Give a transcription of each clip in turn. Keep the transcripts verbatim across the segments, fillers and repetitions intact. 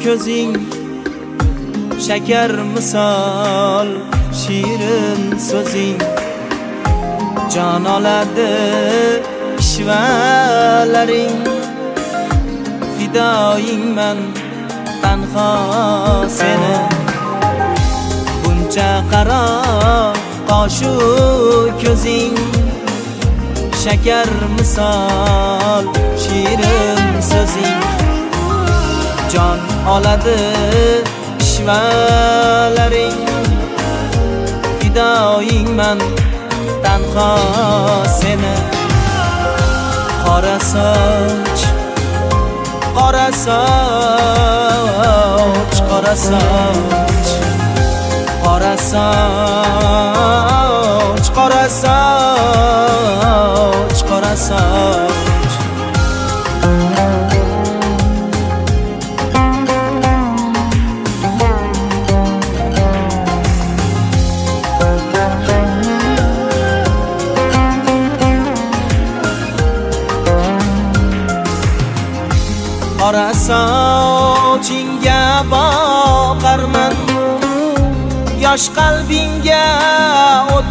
ko'zing shakar misol shirin so'zing jon oladi ishvalaring fidoyingman tanho seni buncha qaro qoshu ko'zing shakar misol shirin so'zing jon oladi ishvalaring fidoyingman tanho seni qora soch qora soch qora soch qora soch qora soch qora soch qora sochingga boqarman yosh qalbingga o't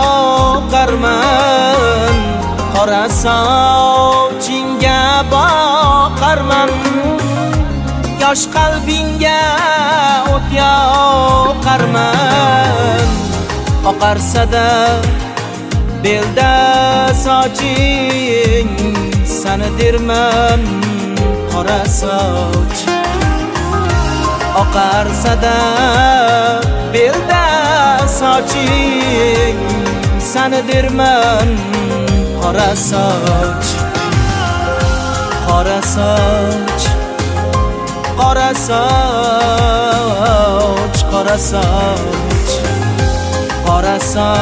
yoqarman qora sochingga boqarman yosh qalbingga o't yoqarman oqarsa-da belda soching sani derman qora soch oqarsa-da belda soching sani derman qora soch qora soch qora soch qora soch qora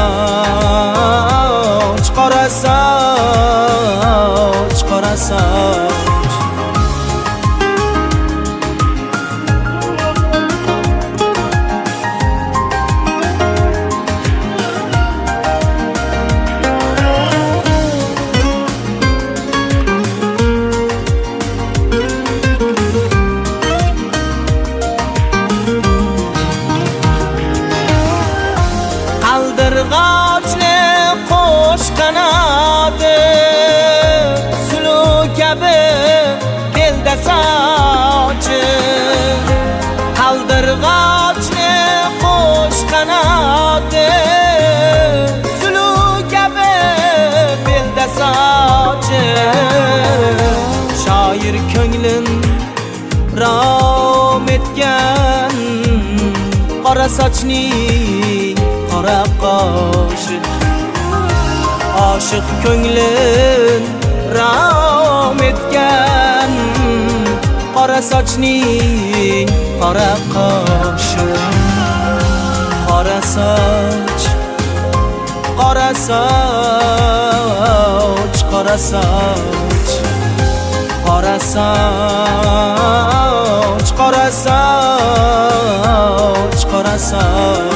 soch qora soch qora soch qaldirg'ochni qo'sh qanoti suluv kabi belda sochi qaldirg'ochni qo'sh qanoti suluv kabi belda sochi shoir ko'nglin rom etgan qora sochning qora qoshi oshiq ko'nglin rom etgan qora sochning qora qoshi qora soch qora soch qora soch qora soch qora soch qora soch